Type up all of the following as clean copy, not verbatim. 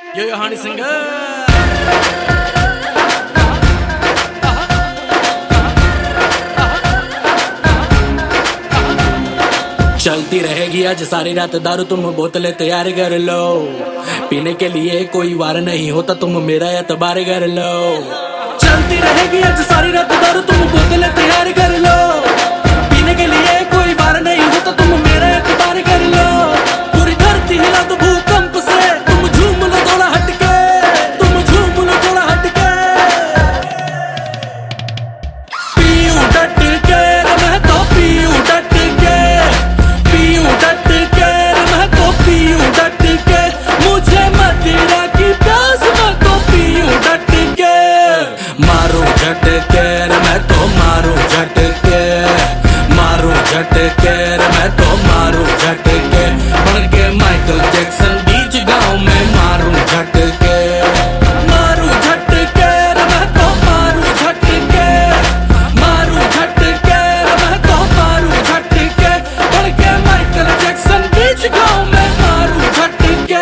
यो हानी सिंह चलती रहेगी आज सारी रात दारू, तुम बोतलें तैयार कर लो। पीने के लिए कोई वार नहीं होता, तुम मेरा एतबार कर लो। चलती रहेगी आज सारी रात दारू, तुम बोतलें तैयार कर लो। पीने के लिए कोई वार नहीं होता, तुम मेरा एतबार कर लो। पूरी धरती हिला दो भूकंप से, तुम झूम लो थोड़ा हटके, तुम झूम लो थोड़ा हटके। पीऊं डट के मैं तो पीऊं डट के, पीऊं डट के मैं तो पीऊं डट के। मुझे मदिरा की प्यास मैं तो पीऊं डट के। मारूं झटके मैं तो मारूं झटके, मारूं झटके मैं तो मारूं झटके। बन के माइकल जैक्सन बीच गांव में मारूं झटके, मारूं झटके मैं तो मारूं झटके, मारूं झटके मैं तो मारूं झटके। बन के माइकल जैक्सन बीच गांव में मारूं झटके।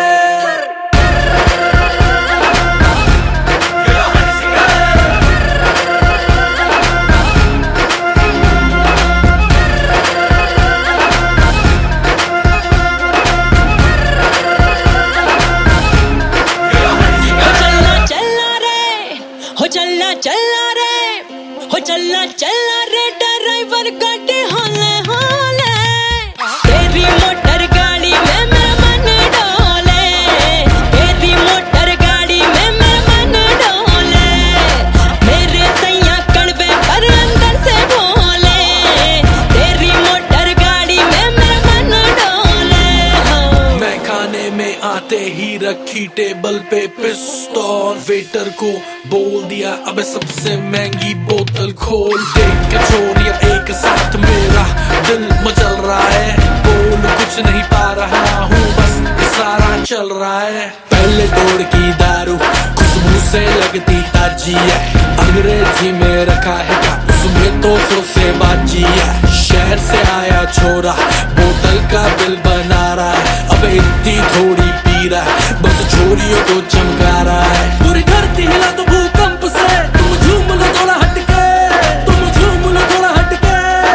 चलना चलना रे ड्राइवर गाड़ी होले होले, तेरी मोटर गाड़ी में मैं मन डोले, तेरी मोटर गाड़ी में मैं मन डोले। मेरे सैया कड़वे पर अंदर से बोले, तेरी मोटर गाड़ी में मैं मन डोले। मैं खाने में आते ही रखी टेबल पे पिस्तौल, वेटर को बोल दिया अबे सबसे महंगी बोतल खोल। देख के छोरिया एक साथ मेरा दिल मचल रहा है, बोल कुछ नहीं पा रहा हूँ बस इशारा चल रहा है। पहले तोड़ की दारू खुशबू से लगती ताजी है, अंग्रेजी में रखा है क्या उसमें तो सौ से बाजी है। शहर से आया छोरा बोतल का बिल बना रहा है, अबे इतनी थोड़ी पी रहा है बस छोरियों को चमका रहा है। पूरी धरती हिला तो भूकंप से, तुम झूम लो थोड़ा हटके, तुम झूम लो थोड़ा हटके।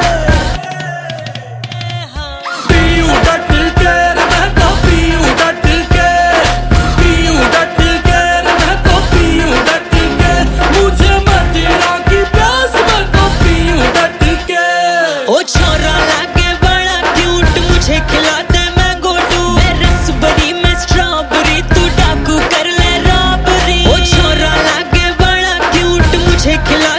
पीऊं डट के मैं तो पीऊं डट के, पीऊं डट के मैं तो पीऊं डट के। मुझे मदिरा की प्यास मैं तो पीऊं डट के। ओ छोरा लागे बड़ा क्यूट, मुझे खिला दे मैंगो टू, मैं रसबरी में स्ट्रॉबेरी, तू डाकू कर ले रॉबरी। ओ छोरा लागे बड़ा क्यूट, मुझे खिला